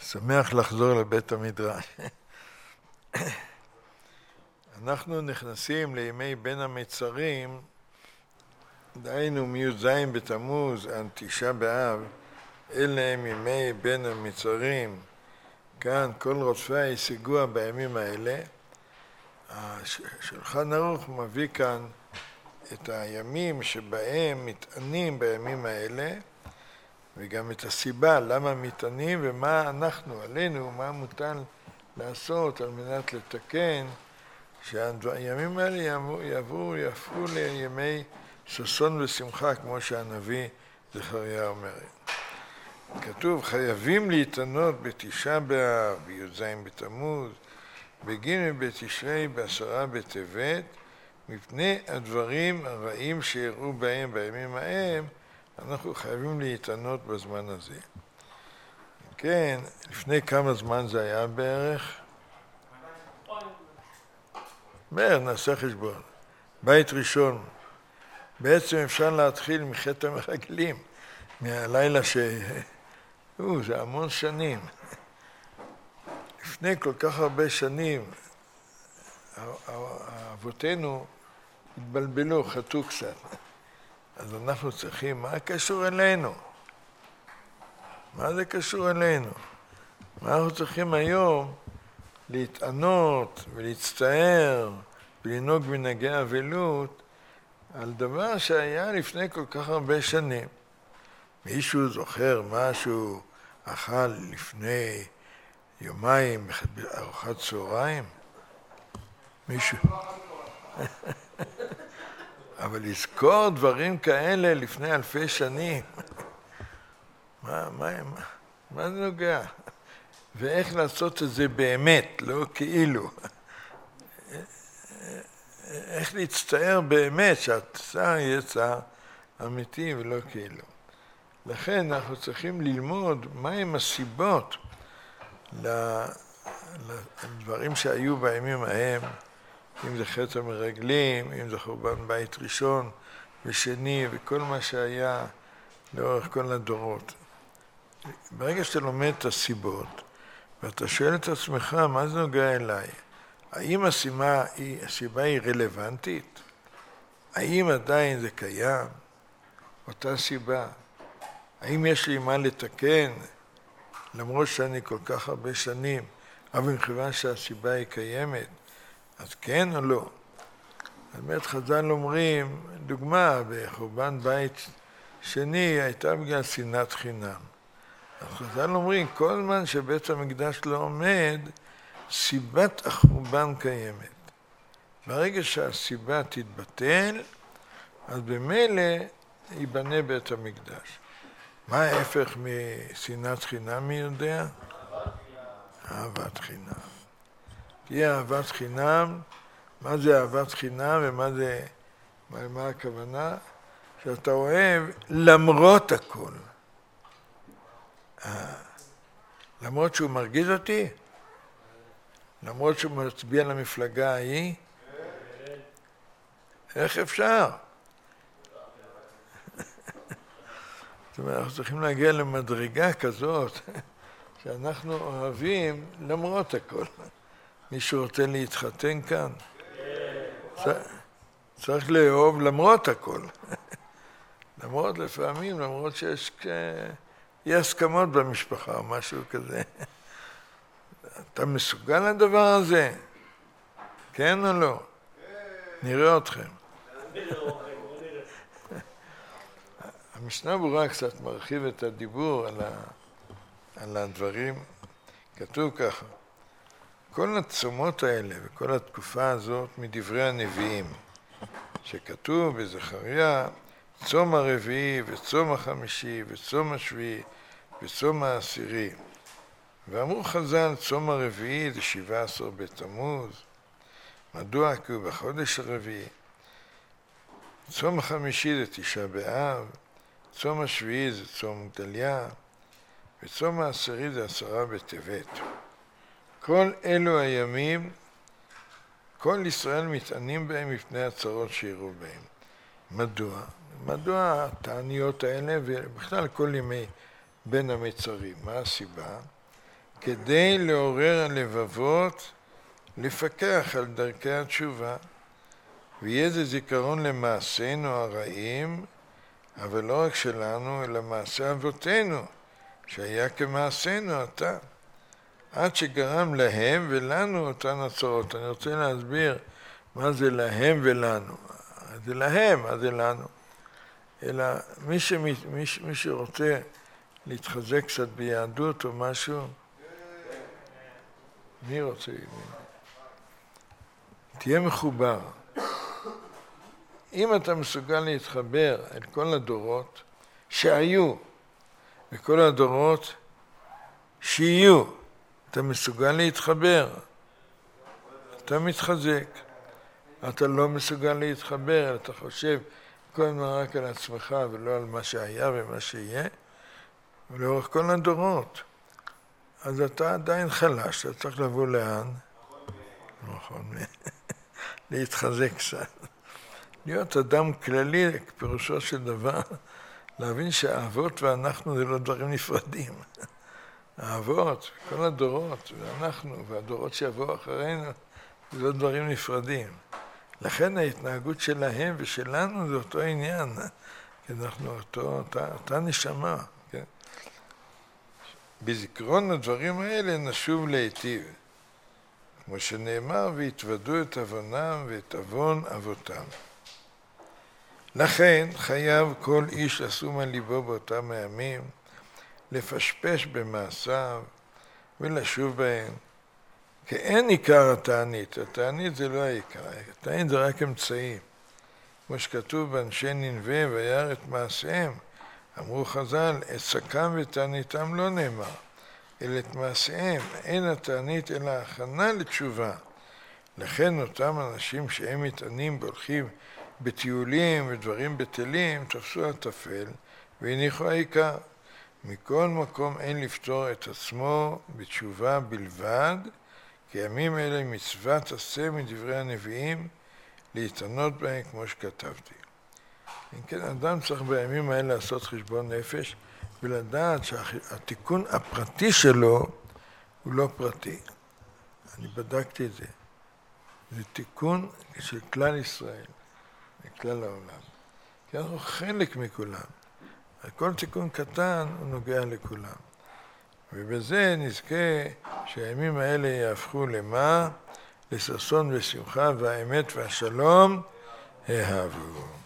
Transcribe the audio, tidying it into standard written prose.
שמח לחזור לבית המדרש. אנחנו נכנסים לימי בין המצרים, דהיינו מי"ז בתמוז עד תשעה באב, אלה הם ימי בין המצרים. כאן כל רודפיה ישיגוה בימים האלה. השולחן ערוך מביא כאן את הימים שבהם מתענים בימים האלה, וגם את הסיבה למה מתענים ומה אנחנו, עלינו, מה מוטל לעשות על מנת לתקן, שהימים האלה יהפכו לימי ששון ושמחה, כמו שהנביא זכריה אומר. כתוב, חייבים להתענות בתשעה באב, בי"ז בתמוז, בג' בתשרי, בעשרה בטבת, מפני הדברים הרעים שיראו בהם בימים ההם, אנחנו חייבים להתענות בזמן הזה. כן, לפני כמה זמן זה היה בערך? נעשה חשבון. בית ראשון. בעצם אפשר להתחיל מחטא המרגלים, מהלילה זה המון שנים. לפני כל כך הרבה שנים, אבותינו התבלבלו, חטאו קצת. אז אנחנו צריכים, מה קשור אלינו? מה זה קשור אלינו? מה אנחנו צריכים היום להתענות ולהצטער ולנהוג מנהגי אבלות על דבר שהיה לפני כל כך הרבה שנים. מישהו זוכר משהו אכל לפני יומיים בארוחת צהריים? מישהו? אבל לזכור דברים כאלה לפני אלפי שנים, מה זה נוגע? ואיך לעשות את זה באמת, לא כאילו. איך להצטער באמת שהצער יהיה צער אמיתי ולא כאילו. לכן אנחנו צריכים ללמוד מהם הסיבות לדברים שהיו בימים ההם, אם זה חטא המרגלים, אם זה חורבן בית ראשון ושני וכל מה שהיה לאורך כל הדורות. ברגע שאתה לומד את הסיבות ואתה שואל את עצמך מה זה נוגע אליי, האם הסיבה היא רלוונטית? האם עדיין זה קיים? אותה סיבה? האם יש לי מה לתקן למרות שאני כל כך הרבה שנים, אבל מכיוון שהסיבה היא קיימת? אז כן או לא? באמת חז"ל אומרים, דוגמה, בחורבן בית שני הייתה בגלל שנאת חינם. אז חז"ל אומרים, כל זמן שבית המקדש לא עומד, סיבת החורבן קיימת. ברגע שהסיבה תתבטל, אז במילא ייבנה בית המקדש. מה ההפך משנאת חינם, מי יודע? אהבת חינם. תהיה אהבת חינם. מה זה אהבת חינם ומה הכוונה? שאתה אוהב למרות הכל. למרות שהוא מרגיז אותי? למרות שהוא מצביע למפלגה ההיא? איך אפשר? זאת אומרת, אנחנו צריכים להגיע למדרגה כזאת שאנחנו אוהבים למרות הכל. מישהו רוצה להתחתן כאן? צריך לאהוב למרות הכל. למרות לפעמים, למרות שיש אי הסכמות במשפחה או משהו כזה. אתה מסוגל לדבר הזה? כן או לא? נראה אתכם. המשנה ברורה קצת מרחיב את הדיבור על הדברים. כתוב ככה, כל הצומות האלה וכל התקופה הזאת מדברי הנביאים, שכתוב בזכריה, צום הרביעי וצום החמישי וצום השביעי וצום העשירי. ואמרו חז"ל, צום הרביעי זה 17 בתמוז. מדוע? כי הוא בחודש הרביעי. צום החמישי זה 9 באב. צום השביעי זה צום גדליה. וצום העשירי זה 10 בטבת. כל אלו הימים, כל ישראל מתענים בהם מפני הצרות שיראו בהם. מדוע? מדוע התעניות האלה ובכלל כל ימי בין המצרים? מה הסיבה? כדי לעורר הלבבות, לפקח על דרכי התשובה, ויהיה זה זיכרון למעשינו הרעים, אבל לא רק שלנו, אלא מעשה אבותינו, שהיה כמעשינו עתה, עד שגרם להם ולנו אותן הצרות. אני רוצה להסביר מה זה להם ולנו. זה להם, מה זה לנו. אלא מי שרוצה להתחזק קצת ביהדות או משהו, מי רוצה? תהיה מחובר. אם אתה מסוגל להתחבר אל כל הדורות שהיו, וכל הדורות שיהיו, אתה מסוגל להתחבר, אתה מתחזק. אתה לא מסוגל להתחבר, אתה חושב כל הזמן רק על עצמך ולא על מה שהיה ומה שיהיה, ולאורך כל הדורות. אז אתה עדיין חלש, אתה צריך לבוא לאן? נכון, להתחזק קצת. להיות אדם כללי, פירושו של דבר, להבין שהאבות ואנחנו זה לא דברים נפרדים. האבות, כל הדורות, ואנחנו, והדורות שיבואו אחרינו, זה לא דברים נפרדים. לכן ההתנהגות שלהם ושלנו זה אותו עניין, כי אנחנו אותה נשמה. כן? בזיכרון הדברים האלה נשוב להיטיב. כמו שנאמר, והתוודו את עוונם ואת עוון אבותם. לכן חייב כל איש לשום על ליבו באותם הימים, לפשפש במעשיו ולשוב בהם. כי אין עיקר התענית, התענית זה לא העיקר, התענית זה רק אמצעי. כמו שכתוב באנשי נינווה וירא את מעשיהם, אמרו חז"ל, את שקם ותעניתם לא נאמר, אלא את מעשיהם, אין התענית אלא הכנה לתשובה. לכן אותם אנשים שהם מתענים והולכים בטיולים ודברים בטלים, תפסו הטפל והניחו העיקר. מכל מקום אין לפתור את עצמו בתשובה בלבד, כי ימים אלה מצוות עשה מדברי הנביאים להתענות בהם כמו שכתבתי. אם כן, אדם צריך בימים האלה לעשות חשבון נפש ולדעת שהתיקון הפרטי שלו הוא לא פרטי. אני בדקתי את זה. זה תיקון של כלל ישראל, מכלל העולם. כי אנחנו חלק מכולם. כל תיקון קטן הוא נוגע לכולם. ובזה נזכה שהימים האלה יהפכו למה? לששון ושמחה והאמת והשלום אהבו.